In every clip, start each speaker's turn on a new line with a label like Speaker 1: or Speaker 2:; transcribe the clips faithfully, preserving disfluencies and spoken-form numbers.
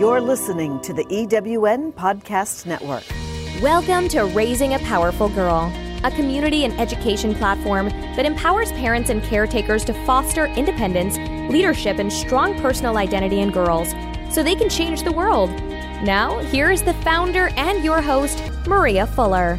Speaker 1: You're listening to the E W N Podcast Network.
Speaker 2: Welcome to Raising a Powerful Girl, a community and education platform that empowers parents and caretakers to foster independence, leadership, and strong personal identity in girls so they can change the world. Now, here is the founder and your host, Maria Fuller.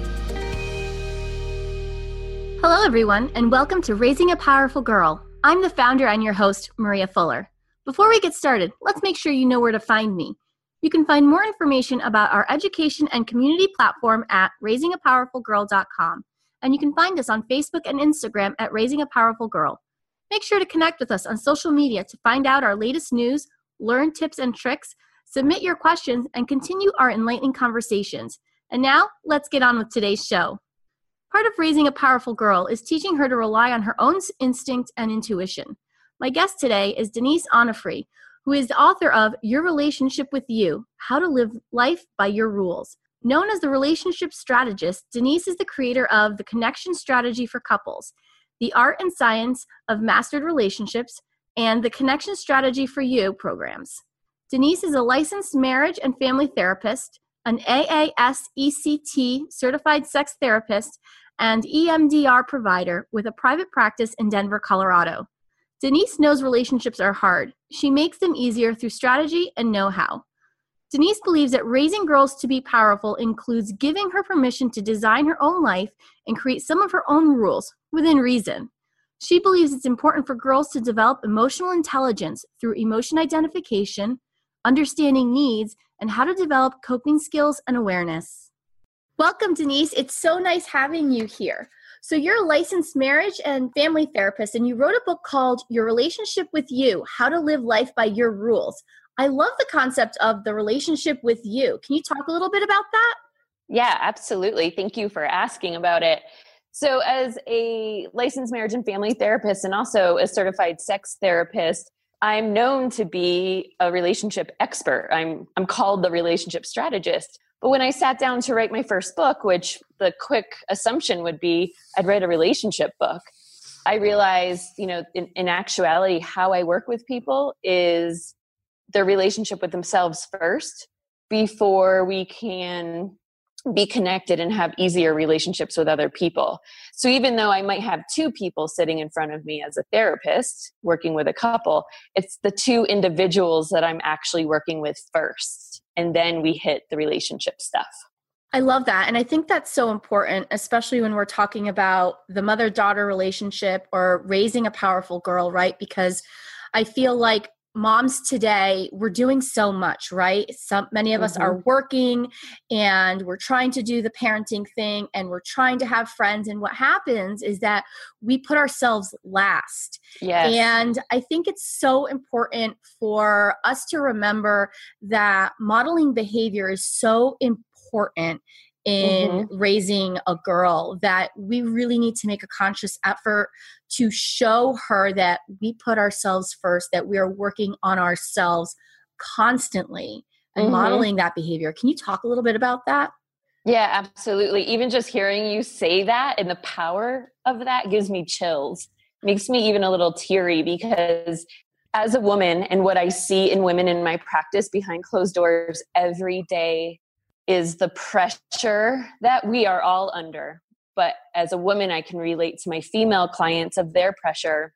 Speaker 3: Hello, everyone, and welcome to Raising a Powerful Girl. I'm the founder and your host, Maria Fuller. Before we get started, let's make sure you know where to find me. You can find more information about our education and community platform at raising a powerful girl dot com. And you can find us on Facebook and Instagram at Raising a Powerful Girl. Make sure to connect with us on social media to find out our latest news, learn tips and tricks, submit your questions, and continue our enlightening conversations. And now, let's get on with today's show. Part of raising a powerful girl is teaching her to rely on her own instinct and intuition. My guest today is Denise Onofre, who is the author of Your Relationship with You, How to Live Life by Your Rules. Known as the relationship strategist, Denise is the creator of The Connection Strategy for Couples, The Art and Science of Mastered Relationships, and the Connection Strategy for You programs. Denise is a licensed marriage and family therapist, an A A S E C T certified sex therapist, and E M D R provider with a private practice in Denver, Colorado. Denise knows relationships are hard. She makes them easier through strategy and know-how. Denise believes that raising girls to be powerful includes giving her permission to design her own life and create some of her own rules within reason. She believes it's important for girls to develop emotional intelligence through emotion identification, understanding needs, and how to develop coping skills and awareness. Welcome, Denise. It's so nice having you here. So you're a licensed marriage and family therapist, and you wrote a book called Your Relationship with You, How to Live Life by Your Rules. I love the concept of the relationship with you. Can you talk a little bit about that?
Speaker 4: Yeah, absolutely. Thank you for asking about it. So as a licensed marriage and family therapist and also a certified sex therapist, I'm known to be a relationship expert. I'm I'm called the relationship strategist. But when I sat down to write my first book, which the quick assumption would be I'd write a relationship book, I realized, you know, in, in actuality, how I work with people is their relationship with themselves first before we can be connected and have easier relationships with other people. So even though I might have two people sitting in front of me as a therapist working with a couple, it's the two individuals that I'm actually working with first. And then we hit the relationship stuff.
Speaker 3: I love that. And I think that's so important, especially when we're talking about the mother-daughter relationship or raising a powerful girl, right? Because I feel like moms today, we're doing so much, right? Some, many of mm-hmm. us are working and we're trying to do the parenting thing and we're trying to have friends. And what happens is that we put ourselves last.
Speaker 4: Yes.
Speaker 3: And I think it's so important for us to remember that modeling behavior is so important in mm-hmm. raising a girl, that we really need to make a conscious effort to show her that we put ourselves first, that we are working on ourselves constantly and mm-hmm. modeling that behavior. Can you talk a little bit about that?
Speaker 4: Yeah, absolutely. Even just hearing you say that and the power of that gives me chills, makes me even a little teary, because as a woman and what I see in women in my practice behind closed doors every day is the pressure that we are all under. But as a woman, I can relate to my female clients of their pressure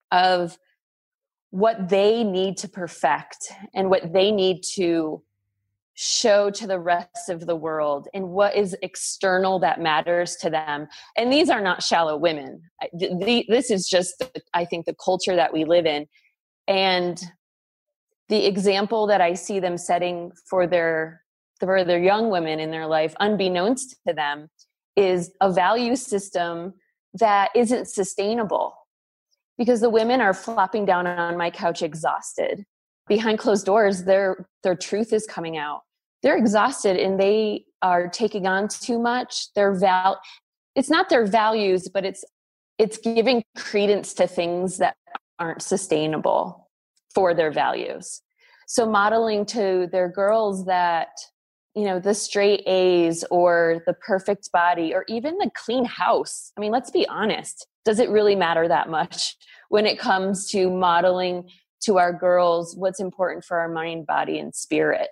Speaker 4: of what they need to perfect and what they need to show to the rest of the world and what is external that matters to them. And these are not shallow women. This is just, I think, the culture that we live in. And the example that I see them setting for their for their young women in their life, unbeknownst to them, is a value system that isn't sustainable, because the women are flopping down on my couch exhausted. Behind closed doors, their their truth is coming out. They're exhausted and they are taking on too much. Their val it's not their values, but it's it's giving credence to things that aren't sustainable for their values. So modeling to their girls that, you know, the straight A's or the perfect body or even the clean house. I mean, let's be honest. Does it really matter that much when it comes to modeling to our girls what's important for our mind, body, and spirit.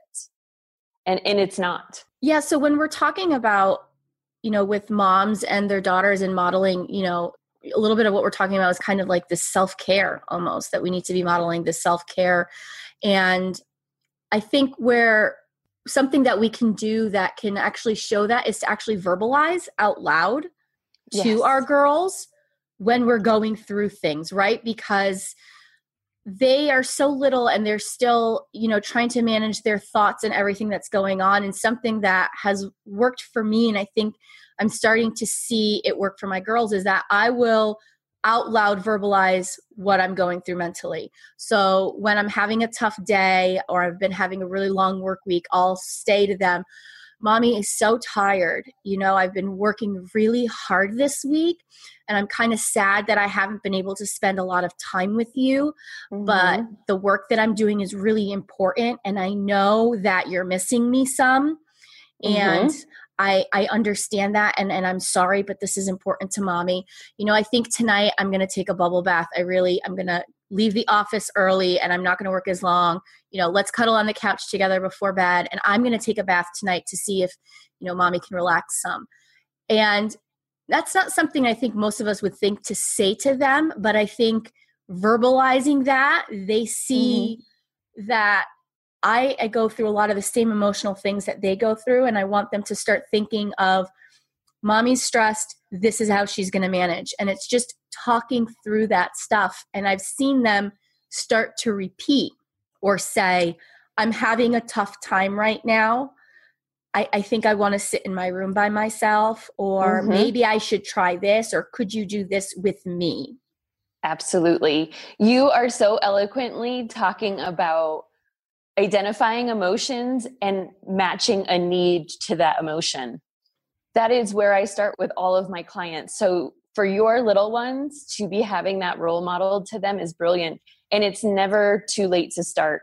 Speaker 4: And and it's not.
Speaker 3: Yeah. So when we're talking about, you know, with moms and their daughters and modeling, you know, a little bit of what we're talking about is kind of like this self-care almost, that we need to be modeling this self-care. And I think where something that we can do that can actually show that is to actually verbalize out loud to yes. our girls when we're going through things, right? Because they are so little and they're still, you know, trying to manage their thoughts and everything that's going on. And something that has worked for me, and I think I'm starting to see it work for my girls, is that I will out loud verbalize what I'm going through mentally. So when I'm having a tough day or I've been having a really long work week, I'll say to them, Mommy is so tired. You know, I've been working really hard this week and I'm kind of sad that I haven't been able to spend a lot of time with you, mm-hmm. but the work that I'm doing is really important. And I know that you're missing me some. Mm-hmm. And I, I understand that, and, and I'm sorry, but this is important to Mommy. You know, I think tonight I'm going to take a bubble bath. I really, I'm going to leave the office early and I'm not going to work as long. You know, let's cuddle on the couch together before bed. And I'm going to take a bath tonight to see if, you know, Mommy can relax some. And that's not something I think most of us would think to say to them, but I think verbalizing that, they see mm-hmm. that I, I go through a lot of the same emotional things that they go through, and I want them to start thinking of, Mommy's stressed, this is how she's going to manage. And it's just talking through that stuff. And I've seen them start to repeat or say, I'm having a tough time right now. I, I think I want to sit in my room by myself, or mm-hmm. maybe I should try this, or could you do this with me?
Speaker 4: Absolutely. You are so eloquently talking about identifying emotions and matching a need to that emotion. That is where I start with all of my clients. So for your little ones to be having that role model to them is brilliant. And it's never too late to start.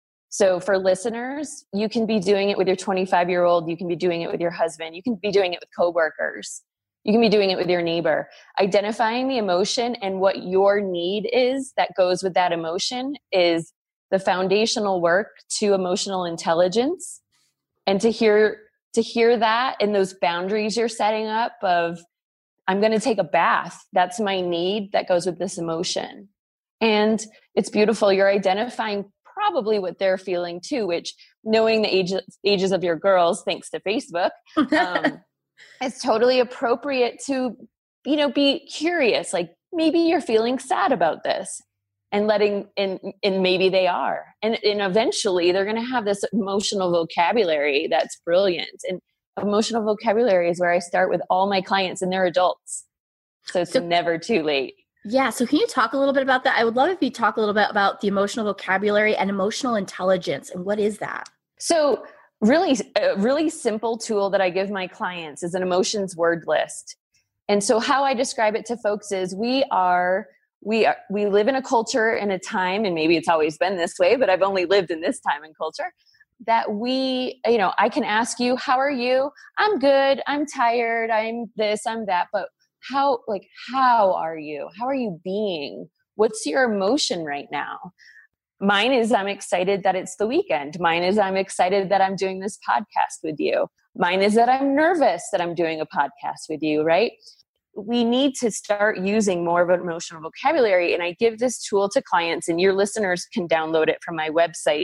Speaker 4: So for listeners, you can be doing it with your twenty-five year old. You can be doing it with your husband. You can be doing it with coworkers. You can be doing it with your neighbor. Identifying the emotion and what your need is that goes with that emotion is the foundational work to emotional intelligence. And to hear, to hear that and those boundaries you're setting up of, I'm going to take a bath. That's my need that goes with this emotion. And it's beautiful. You're identifying probably what they're feeling too, which, knowing the ages, ages of your girls, thanks to Facebook, um, it's totally appropriate to, you know, be curious. Like, maybe you're feeling sad about this. And letting, and, and maybe they are. And, and eventually they're going to have this emotional vocabulary that's brilliant. And emotional vocabulary is where I start with all my clients, and they're adults. So it's so, never too late.
Speaker 3: Yeah. So can you talk a little bit about that? I would love if you talk a little bit about the emotional vocabulary and emotional intelligence. And what is that?
Speaker 4: So really, a really simple tool that I give my clients is an emotions word list. And so how I describe it to folks is we are We are, we live in a culture and a time, and maybe it's always been this way, but I've only lived in this time and culture, that we, you know, I can ask you, how are you? I'm good. I'm tired. I'm this, I'm that. But how, like, how are you? How are you being? What's your emotion right now? Mine is, I'm excited that it's the weekend. Mine is, I'm excited that I'm doing this podcast with you. Mine is that I'm nervous that I'm doing a podcast with you, right? We need to start using more of an emotional vocabulary. And I give this tool to clients, and your listeners can download it from my website.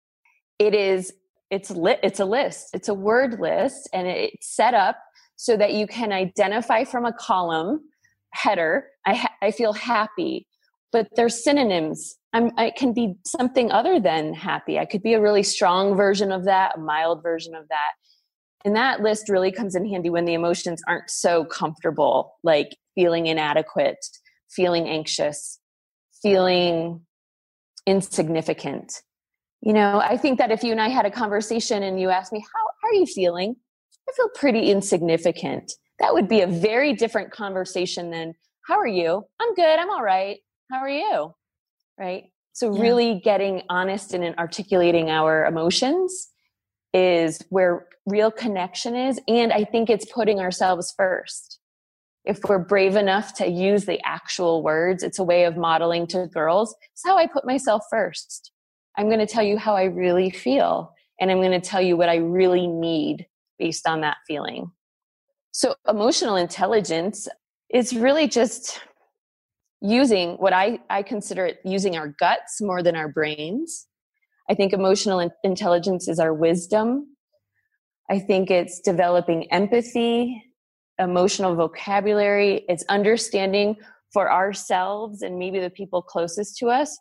Speaker 4: It is, it's lit, it's a list, it's a word list, and it's set up so that you can identify from a column header. I, ha- I feel happy, but there's synonyms. I'm, I can be something other than happy. I could be a really strong version of that, a mild version of that. And that list really comes in handy when the emotions aren't so comfortable, like feeling inadequate, feeling anxious, feeling insignificant. You know, I think that if you and I had a conversation and you asked me, how, how are you feeling? I feel pretty insignificant. That would be a very different conversation than, how are you? I'm good. I'm all right. How are you? Right? So yeah. Really getting honest and articulating our emotions is where real connection is. And I think it's putting ourselves first. if we're brave enough to use the actual words, it's a way of modeling to girls. It's how I put myself first. I'm going to tell you how I really feel, and I'm going to tell you what I really need based on that feeling. So emotional intelligence is really just using what I, I consider it using our guts more than our brains. I think emotional in- intelligence is our wisdom. I think it's developing empathy, emotional vocabulary. It's understanding for ourselves and maybe the people closest to us.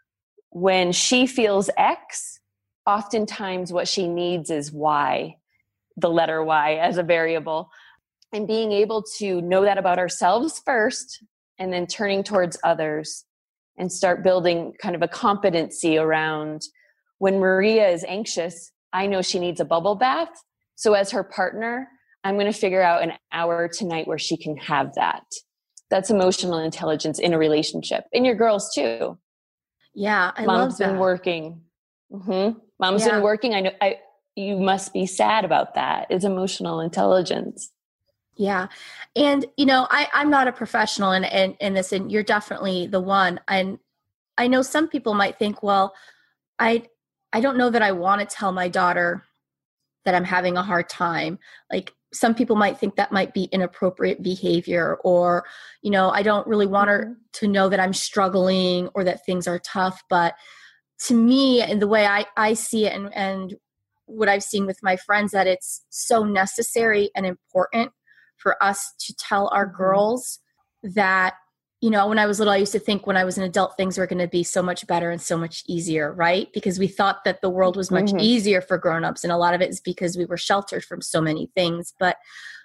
Speaker 4: When she feels X, oftentimes what she needs is Y, the letter Y as a variable. And being able to know that about ourselves first, and then turning towards others and start building kind of a competency around when Maria is anxious, I know she needs a bubble bath. So as her partner, I'm going to figure out an hour tonight where she can have that. That's emotional intelligence in a relationship. And your girls too.
Speaker 3: Yeah, I
Speaker 4: Mom's
Speaker 3: love that.
Speaker 4: been working. Mm-hmm. Mom's
Speaker 3: Yeah.
Speaker 4: been working. I know I, you must be sad about that. It's emotional intelligence.
Speaker 3: Yeah. And, you know, I, I'm not a professional in, in, in this, and you're definitely the one. And I know some people might think, well, I, I don't know that I want to tell my daughter that I'm having a hard time. Like, some people might think that might be inappropriate behavior, or, you know, I don't really want
Speaker 4: Mm-hmm.
Speaker 3: her to know that I'm struggling or that things are tough. But to me, and the way I, I see it, and, and what I've seen with my friends, that it's so necessary and important for us to tell our
Speaker 4: Mm-hmm.
Speaker 3: girls that, you know, when I was little, I used to think when I was an adult, things were going to be so much better and so much easier, right? Because we thought that the world was much
Speaker 4: Mm-hmm.
Speaker 3: easier for grownups. And a lot of it is because we were sheltered from so many things. But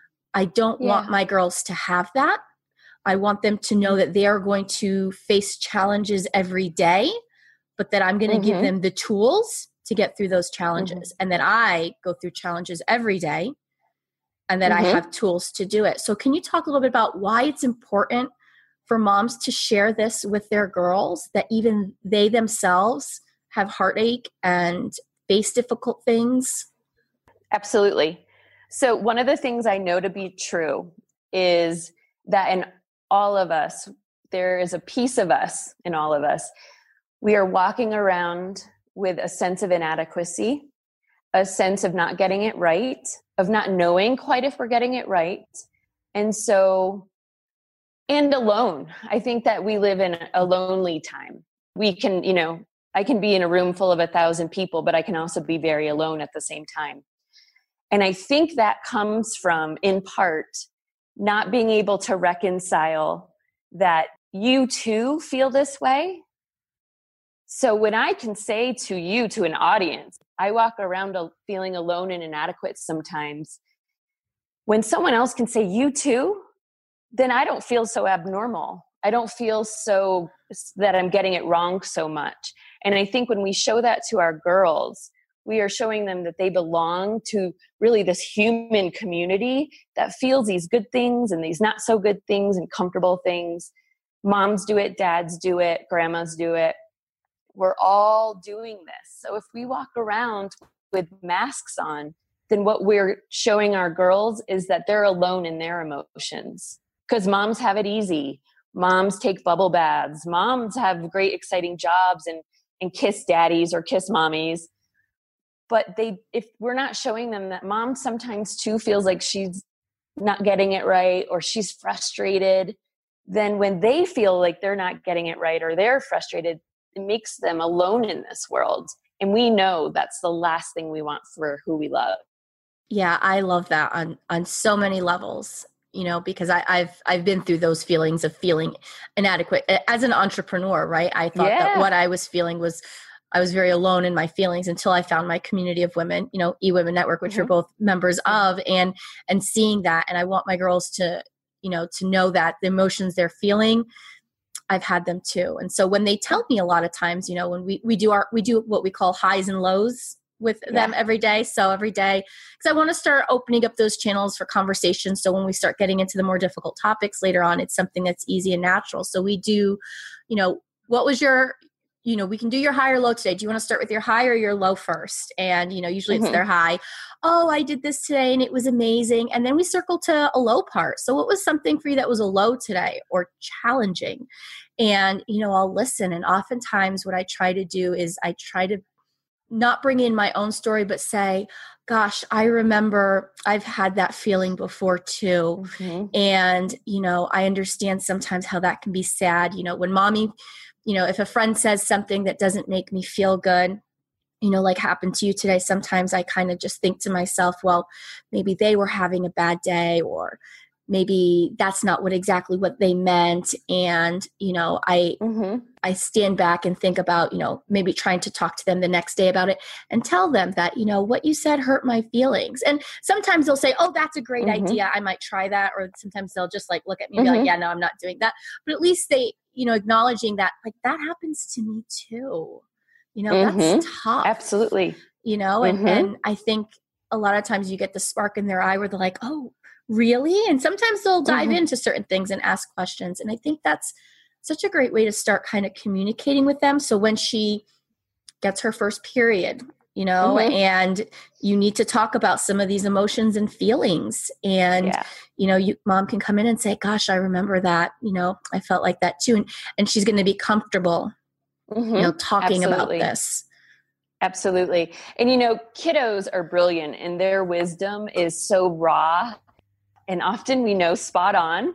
Speaker 3: I don't
Speaker 4: Yeah.
Speaker 3: want my girls to have that. I want them to know that they are going to face challenges every day, but that I'm going to
Speaker 4: Mm-hmm.
Speaker 3: give them the tools to get through those challenges, and that I go through challenges every day, and that
Speaker 4: Mm-hmm.
Speaker 3: I have tools to do it. So can you talk a little bit about why it's important for moms to share this with their girls, that even they themselves have heartache and face difficult things?
Speaker 4: Absolutely. So one of the things I know to be true is that in all of us, there is a piece of us in all of us. We are walking around with a sense of inadequacy, a sense of not getting it right, of not knowing quite if we're getting it right. And so, and alone. I think that we live in a lonely time. We can, you know, I can be in a room full of a thousand people, but I can also be very alone at the same time. And I think that comes from, in part, not being able to reconcile that you too feel this way. So when I can say to you, to an audience, I walk around feeling alone and inadequate sometimes. When someone else can say you too, then I don't feel so abnormal. I don't feel so that I'm getting it wrong so much. And I think when we show that to our girls, we are showing them that they belong to really this human community that feels these good things and these not so good things and comfortable things. Moms do it, dads do it, grandmas do it. We're all doing this. So if we walk around with masks on, then what we're showing our girls is that they're alone in their emotions. Because moms have it easy. Moms take bubble baths. Moms have great, exciting jobs and, and kiss daddies or kiss mommies. But they, if we're not showing them that mom sometimes too feels like she's not getting it right, or she's frustrated, then when they feel like they're not getting it right or they're frustrated, it makes them alone in this world. And we know that's the last thing we want for who we love.
Speaker 3: Yeah, I love that on, on so many levels, you know, because I, I've, I've been through those feelings of feeling inadequate as an entrepreneur, right? I thought
Speaker 4: Yeah.
Speaker 3: that what I was feeling was, I was very alone in my feelings until I found my community of women, you know, eWomen Network, which
Speaker 4: Mm-hmm.
Speaker 3: we're both members of, and, and seeing that. And I want my girls to, you know, to know that the emotions they're feeling, I've had them too. And so when they tell me a lot of times, you know, when we, we do our, we do what we call highs and lows with
Speaker 4: Yeah.
Speaker 3: them every day. So every day, because I want to start opening up those channels for conversation. So when we start getting into the more difficult topics later on, it's something that's easy and natural. So we do, you know, what was your, you know, we can do your high or low today. Do you want to start with your high or your low first? And, you know, usually mm-hmm. it's their high. Oh, I did this today and it was amazing. And then we circle to a low part. So what was something for you that was a low today or challenging? And, you know, I'll listen. And oftentimes what I try to do is I try to not bring in my own story, but say, gosh, I remember I've had that feeling before too. Mm-hmm. And, you know, I understand sometimes how that can be sad. You know, when mommy, you know, if a friend says something that doesn't make me feel good, you know, like happened to you today, sometimes I kind of just think to myself, well, maybe they were having a bad day, or maybe that's not what exactly what they meant. And, you know, I, mm-hmm. I stand back and think about, you know, maybe trying to talk to them the next day about it and tell them that, you know, what you said hurt my feelings. And sometimes they'll say, oh, that's a great mm-hmm. idea. I might try that. Or sometimes they'll just like look at me and mm-hmm. be like, yeah, no, I'm not doing that. But at least they, you know, acknowledging that like that happens to me too. You know, mm-hmm. that's tough.
Speaker 4: Absolutely.
Speaker 3: You know, and, mm-hmm. and I think a lot of times you get the spark in their eye where they're like, oh, really? And sometimes they'll dive mm-hmm. into certain things and ask questions. And I think that's such a great way to start kind of communicating with them. So when she gets her first period, you know, mm-hmm. and you need to talk about some of these emotions and feelings. And, yeah. you know, you, mom can come in and say, gosh, I remember that, you know, I felt like that too. And, and she's going to be comfortable, mm-hmm. you know, talking Absolutely. About this.
Speaker 4: Absolutely. And, you know, kiddos are brilliant and their wisdom is so raw. And often we know spot on.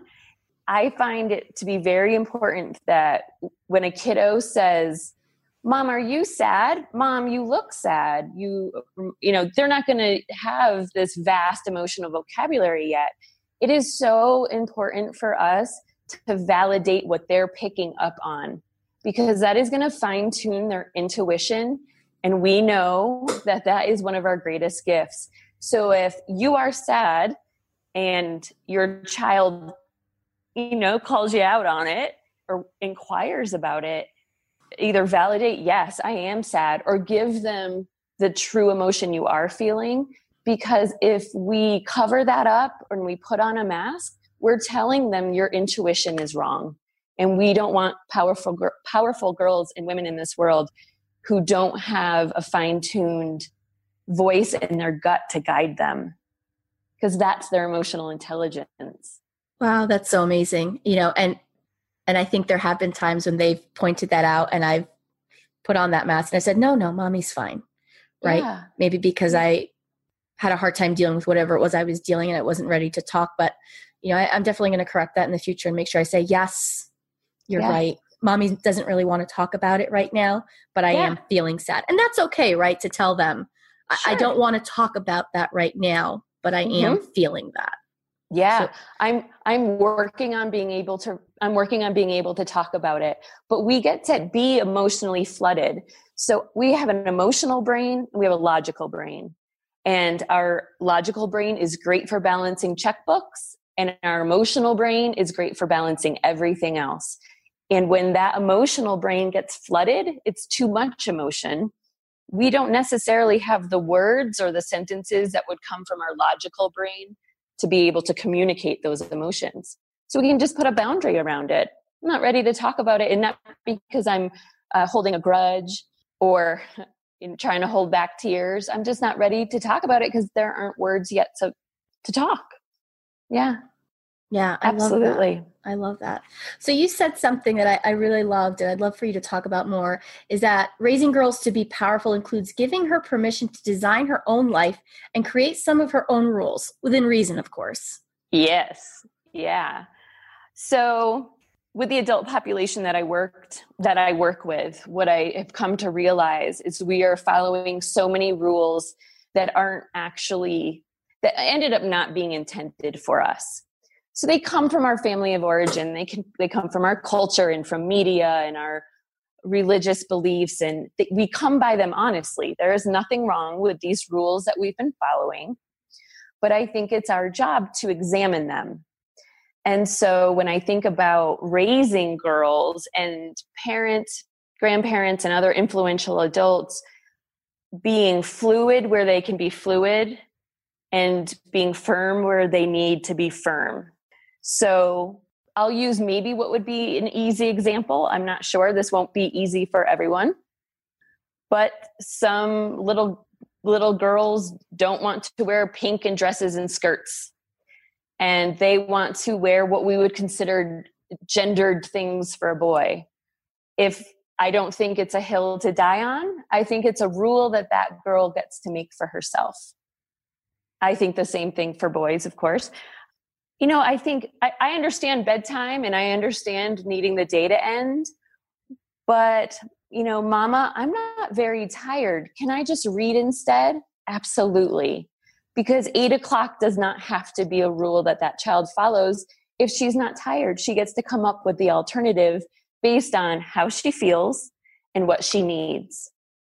Speaker 4: I find it to be very important that when a kiddo says, Mom, are you sad? Mom, you look sad. You, you know, they're not going to have this vast emotional vocabulary yet. It is so important for us to validate what they're picking up on, because that is going to fine tune their intuition. And we know that that is one of our greatest gifts. So if you are sad, and your child, you know, calls you out on it or inquires about it, either validate, yes, I am sad, or give them the true emotion you are feeling. Because if we cover that up and we put on a mask, we're telling them your intuition is wrong. And we don't want powerful, powerful girls and women in this world who don't have a fine-tuned voice in their gut to guide them. Because that's their emotional intelligence.
Speaker 3: Wow, that's so amazing. You know, and and I think there have been times when they've pointed that out and I've put on that mask and I said, no, no, mommy's fine. Right? Yeah. Maybe because I had a hard time dealing with whatever it was I was dealing and I wasn't ready to talk. But, you know, I, I'm definitely going to correct that in the future and make sure I say, yes, you're yeah. right. Mommy doesn't really want to talk about it right now, but I yeah. am feeling sad. And that's okay, right? To tell them, sure. I, I don't want to talk about that right now, but I am mm-hmm. feeling that.
Speaker 4: Yeah. So, I'm, I'm working on being able to, I'm working on being able to talk about it, but we get to be emotionally flooded. So we have an emotional brain and we have a logical brain, and our logical brain is great for balancing checkbooks, and our emotional brain is great for balancing everything else. And when that emotional brain gets flooded, it's too much emotion. We don't necessarily have the words or the sentences that would come from our logical brain to be able to communicate those emotions. So we can just put a boundary around it. I'm not ready to talk about it, and not because I'm uh, holding a grudge or you know, trying to hold back tears. I'm just not ready to talk about it because there aren't words yet to, to talk. Yeah.
Speaker 3: Yeah, I
Speaker 4: absolutely.
Speaker 3: Love that. I love that. So you said something that I, I really loved, and I'd love for you to talk about more, is that raising girls to be powerful includes giving her permission to design her own life and create some of her own rules, within reason, of course.
Speaker 4: Yes. Yeah. So with the adult population that I worked, that I work with, what I have come to realize is we are following so many rules that aren't actually, that ended up not being intended for us. So they come from our family of origin. They can, they come from our culture and from media and our religious beliefs. And th- we come by them honestly. There is nothing wrong with these rules that we've been following, but I think it's our job to examine them. And so when I think about raising girls and parents, grandparents, and other influential adults being fluid where they can be fluid and being firm where they need to be firm. So I'll use maybe what would be an easy example. I'm not sure. This won't be easy for everyone. But some little little girls don't want to wear pink and dresses and skirts. And they want to wear what we would consider gendered things for a boy. If I don't think it's a hill to die on, I think it's a rule that that girl gets to make for herself. I think the same thing for boys, of course. You know, I think I, I understand bedtime and I understand needing the day to end, but you know, Mama, I'm not very tired. Can I just read instead? Absolutely. Because eight o'clock does not have to be a rule that that child follows. If she's not tired, she gets to come up with the alternative based on how she feels and what she needs.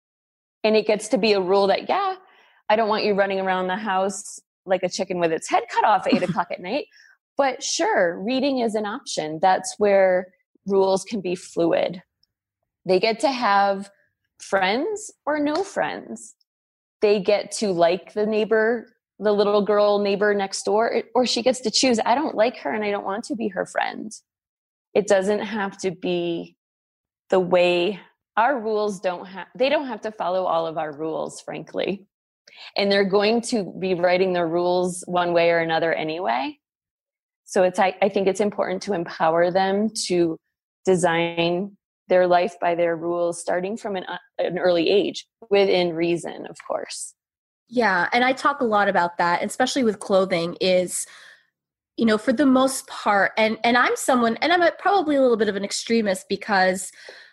Speaker 4: And it gets to be a rule that, yeah, I don't want you running around the house like a chicken with its head cut off at eight o'clock at night. But sure, reading is an option. That's where rules can be fluid. They get to have friends or no friends. They get to like the neighbor, the little girl neighbor next door, or she gets to choose, I don't like her and I don't want to be her friend. It doesn't have to be the way our rules don't have, they don't have to follow all of our rules, frankly. And they're going to be writing their rules one way or another anyway. So it's, I, I think it's important to empower them to design their life by their rules, starting from an, uh, an early age, within reason, of course.
Speaker 3: Yeah. And I talk a lot about that, especially with clothing is, you know, for the most part, and, and I'm someone, and I'm a, probably a little bit of an extremist because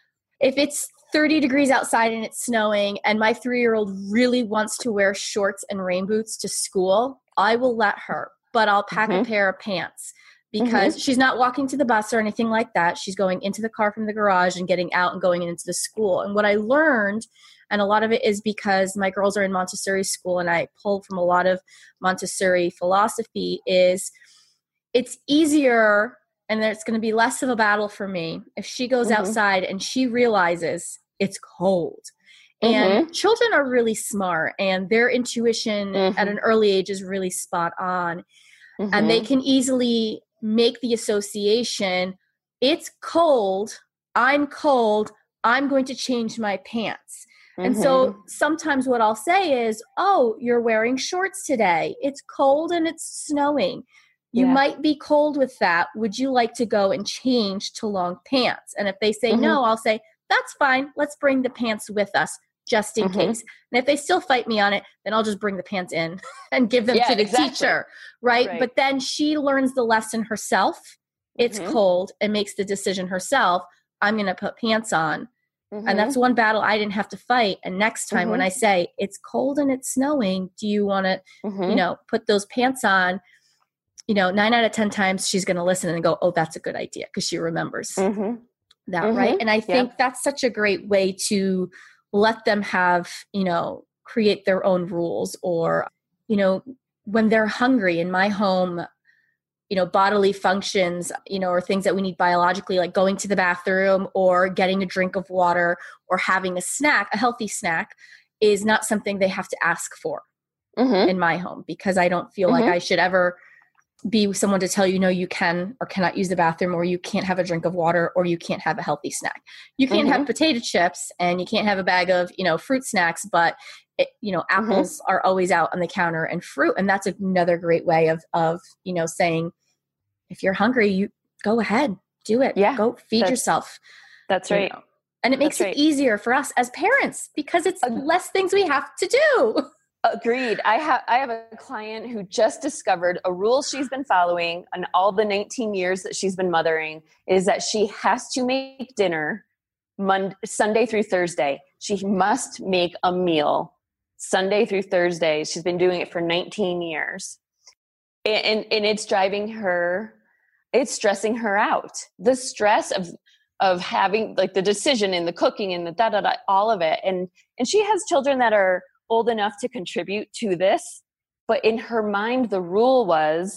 Speaker 3: if it's thirty degrees outside and it's snowing and my three-year-old really wants to wear shorts and rain boots to school, I will let her, but I'll pack mm-hmm. a pair of pants. Because mm-hmm. she's not walking to the bus or anything like that. She's going into the car from the garage and getting out and going into the school. And what I learned, and a lot of it is because my girls are in Montessori school and I pulled from a lot of Montessori philosophy, is it's easier and it's going to be less of a battle for me if she goes mm-hmm. outside and she realizes it's cold. And mm-hmm. children are really smart and their intuition mm-hmm. at an early age is really spot on. Mm-hmm. And they can easily make the association, it's cold, I'm cold, I'm going to change my pants. Mm-hmm. And so sometimes what I'll say is, oh, you're wearing shorts today. It's cold and it's snowing. You yeah. might be cold with that. Would you like to go and change to long pants? And if they say mm-hmm. no, I'll say, that's fine. Let's bring the pants with us just in mm-hmm. case. And if they still fight me on it, then I'll just bring the pants in and give them yeah, to the exactly. teacher, right? right? But then she learns the lesson herself. It's mm-hmm. cold and makes the decision herself. I'm going to put pants on. Mm-hmm. And that's one battle I didn't have to fight. And next time mm-hmm. when I say it's cold and it's snowing, do you want to, mm-hmm. you know, put those pants on? You know, nine out of ten times she's going to listen and go, oh, that's a good idea. Because she remembers mm-hmm. that, mm-hmm. right? And I think yeah. that's such a great way to let them have, you know, create their own rules. Or, you know, when they're hungry in my home, you know, bodily functions, you know, or things that we need biologically, like going to the bathroom or getting a drink of water or having a snack, a healthy snack, is not something they have to ask for mm-hmm. in my home, because I don't feel mm-hmm. like I should ever be someone to tell you, no, you can or cannot use the bathroom, or you can't have a drink of water, or you can't have a healthy snack. You can't mm-hmm. have potato chips and you can't have a bag of, you know, fruit snacks, but it, you know, apples mm-hmm. are always out on the counter and fruit. And that's another great way of, of, you know, saying, if you're hungry, you go ahead, do it. Yeah. Go feed that's, yourself.
Speaker 4: That's right.
Speaker 3: Know. And it makes right. it easier for us as parents because it's uh, less things we have to do.
Speaker 4: Agreed. I have I have a client who just discovered a rule she's been following in all the nineteen years that she's been mothering, is that she has to make dinner Monday, Sunday through Thursday. She must make a meal Sunday through Thursday. She's been doing it for nineteen years. And, and, and it's driving her, it's stressing her out. The stress of of having like the decision and the cooking and the da da da, all of it. And and she has children that are old enough to contribute to this, but in her mind the rule was,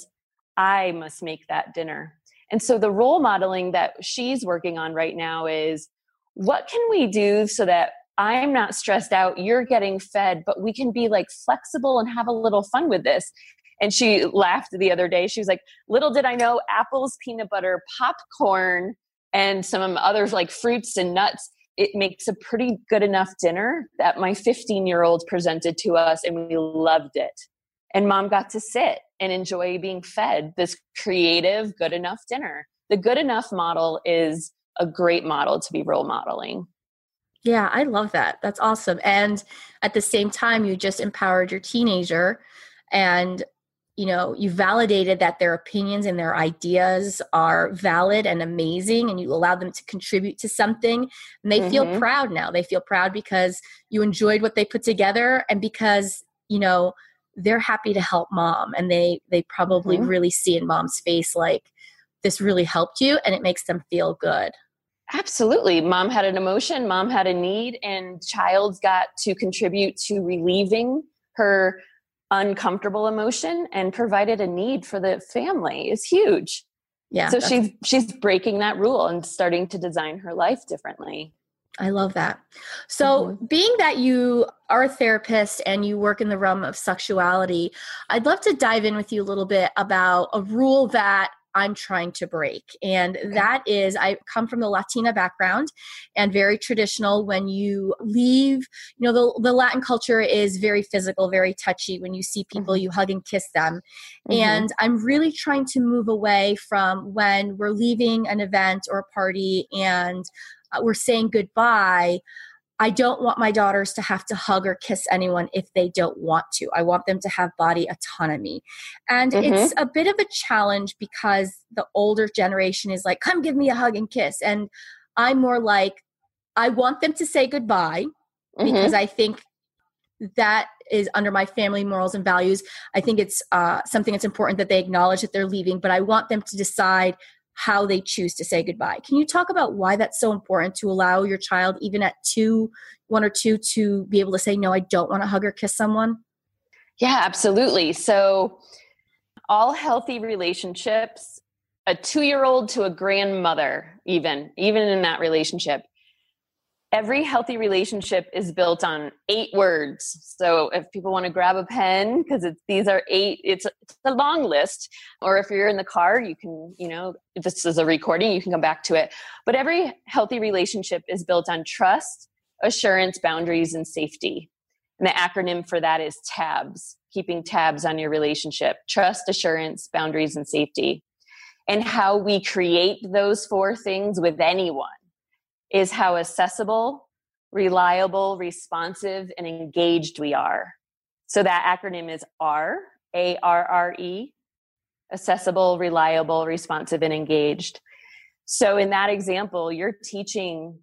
Speaker 4: I must make that dinner. And so the role modeling that she's working on right now is, what can we do so that I'm not stressed out, you're getting fed, but we can be like flexible and have a little fun with this. And she laughed the other day. She was like, little did I know apples, peanut butter, popcorn, and some others like fruits and nuts. It makes a pretty good enough dinner that my fifteen-year-old presented to us, and we loved it. And mom got to sit and enjoy being fed this creative, good enough dinner. The good enough model is a great model to be role modeling.
Speaker 3: Yeah, I love that. That's awesome. And at the same time, you just empowered your teenager and, you know, you validated that their opinions and their ideas are valid and amazing, and you allowed them to contribute to something. And they mm-hmm. feel proud now. They feel proud because you enjoyed what they put together, and because, you know, they're happy to help mom, and they, they probably mm-hmm. really see in mom's face, like, this really helped you, and it makes them feel good.
Speaker 4: Absolutely. Mom had an emotion, mom had a need, and child got to contribute to relieving her uncomfortable emotion and provided a need for the family. Is huge.
Speaker 3: Yeah.
Speaker 4: So she's, she's breaking that rule and starting to design her life differently.
Speaker 3: I love that. So mm-hmm. being that you are a therapist and you work in the realm of sexuality, I'd love to dive in with you a little bit about a rule that I'm trying to break. And okay. that is, I come from the Latina background and very traditional. When you leave, you know, the, the Latin culture is very physical, very touchy. When you see people, mm-hmm. you hug and kiss them. Mm-hmm. And I'm really trying to move away from when we're leaving an event or a party and uh, we're saying goodbye. I don't want my daughters to have to hug or kiss anyone if they don't want to. I want them to have body autonomy. And mm-hmm. it's a bit of a challenge because the older generation is like, come give me a hug and kiss. And I'm more like, I want them to say goodbye mm-hmm. because I think that is under my family morals and values. I think it's uh, something that's important that they acknowledge that they're leaving, but I want them to decide how they choose to say goodbye. Can you talk about why that's so important to allow your child, even at two, one or two, to be able to say, no, I don't want to hug or kiss someone?
Speaker 4: Yeah, absolutely. So all healthy relationships, a two-year-old to a grandmother, even, even in that relationship, every healthy relationship is built on eight words. So if people want to grab a pen, because it's, these are eight, it's, it's a long list. Or if you're in the car, you can, you know, if this is a recording, you can come back to it. But every healthy relationship is built on trust, assurance, boundaries, and safety. And the acronym for that is TABS, keeping tabs on your relationship: trust, assurance, boundaries, and safety. And how we create those four things with anyone is how accessible, reliable, responsive, and engaged we are. So that acronym is R, A R R E, accessible, reliable, responsive, and engaged. So in that example, you're teaching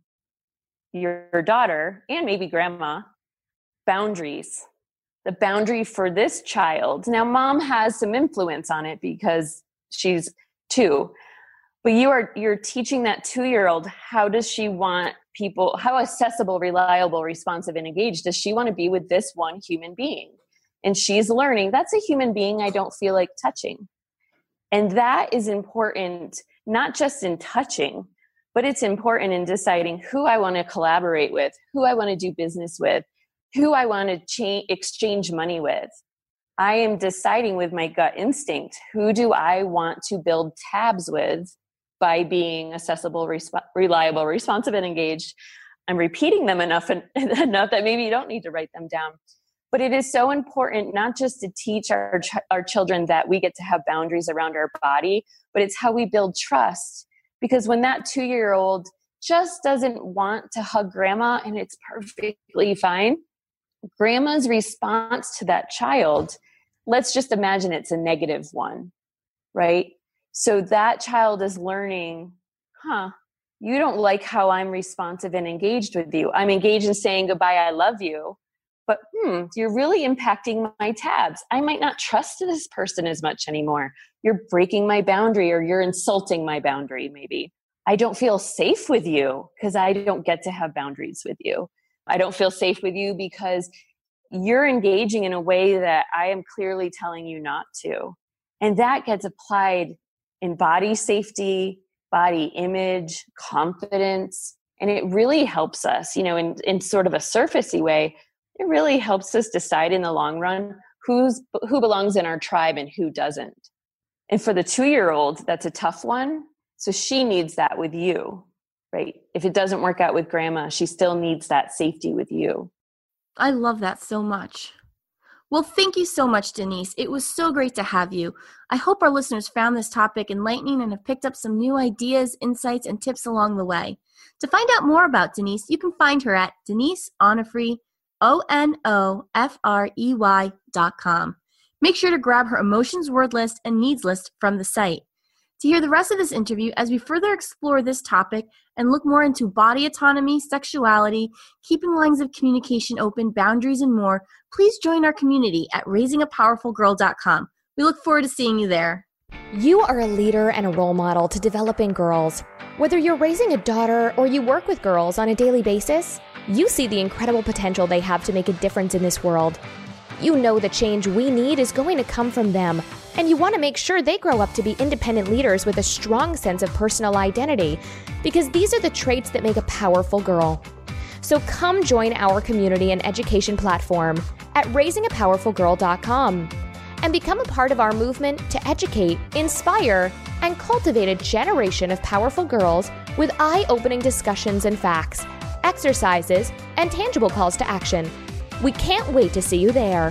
Speaker 4: your daughter and maybe grandma boundaries. The boundary for this child. Now, mom has some influence on it because she's two. But you are, you're teaching that two-year-old, how does she want people, how accessible, reliable, responsive, and engaged does she want to be with this one human being? And she's learning, that's a human being I don't feel like touching. And that is important, not just in touching, but it's important in deciding who I want to collaborate with, who I want to do business with, who I want to cha- exchange money with. I am deciding with my gut instinct, who do I want to build tabs with by being accessible, resp- reliable, responsive, and engaged. I'm repeating them enough and enough that maybe you don't need to write them down. But it is so important not just to teach our ch- our children that we get to have boundaries around our body, but it's how we build trust. Because when that two-year-old just doesn't want to hug grandma, and it's perfectly fine, grandma's response to that child, let's just imagine it's a negative one, right? So that child is learning, huh, you don't like how I'm responsive and engaged with you. I'm engaged in saying goodbye, I love you, but hmm, you're really impacting my tabs. I might not trust this person as much anymore. You're breaking my boundary, or you're insulting my boundary maybe. I don't feel safe with you because I don't get to have boundaries with you. I don't feel safe with you because you're engaging in a way that I am clearly telling you not to. And that gets applied in body safety, body image, confidence. And it really helps us, you know, in, in sort of a surfacey way, it really helps us decide in the long run who's who belongs in our tribe and who doesn't. And for the two-year-old, that's a tough one. So she needs that with you, right? If it doesn't work out with grandma, she still needs that safety with you.
Speaker 3: I love that so much. Well, thank you so much, Denise. It was so great to have you. I hope our listeners found this topic enlightening and have picked up some new ideas, insights, and tips along the way. To find out more about Denise, you can find her at Denise Onofrey, O N O F R E Y dot com. Make sure to grab her emotions word list and needs list from the site. To hear the rest of this interview as we further explore this topic and look more into body autonomy, sexuality, keeping lines of communication open, boundaries, and more, please join our community at raising a powerful girl dot com. We look forward to seeing you there.
Speaker 2: You are a leader and a role model to developing girls. Whether you're raising a daughter or you work with girls on a daily basis, you see the incredible potential they have to make a difference in this world. You know the change we need is going to come from them, and you want to make sure they grow up to be independent leaders with a strong sense of personal identity, because these are the traits that make a powerful girl. So come join our community and education platform at raising a powerful girl dot com and become a part of our movement to educate, inspire, and cultivate a generation of powerful girls with eye-opening discussions and facts, exercises, and tangible calls to action. We can't wait to see you there.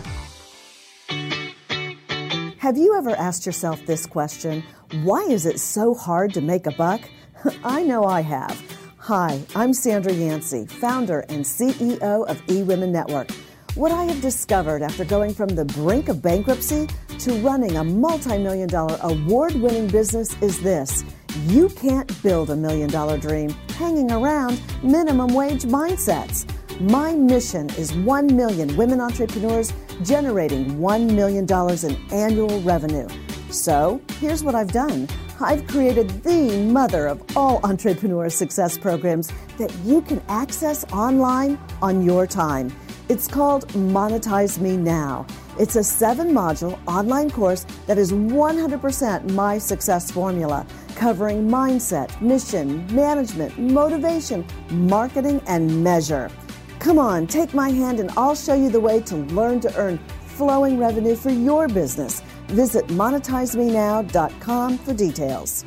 Speaker 1: Have you ever asked yourself this question? Why is it so hard to make a buck? I know I have. Hi, I'm Sandra Yancey, founder and C E O of eWomen Network. What I have discovered after going from the brink of bankruptcy to running a multi-million dollar award-winning business is this. You can't build a million-dollar dream hanging around minimum wage mindsets. My mission is one million women entrepreneurs generating one million dollars in annual revenue. So here's what I've done. I've created the mother of all entrepreneur success programs that you can access online on your time. It's called Monetize Me Now. It's a seven-module online course that is one hundred percent my success formula, covering mindset, mission, management, motivation, marketing, and measure. Come on, take my hand and I'll show you the way to learn to earn flowing revenue for your business. Visit monetize me now dot com for details.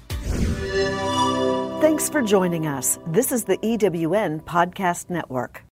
Speaker 1: Thanks for joining us. This is the E W N Podcast Network.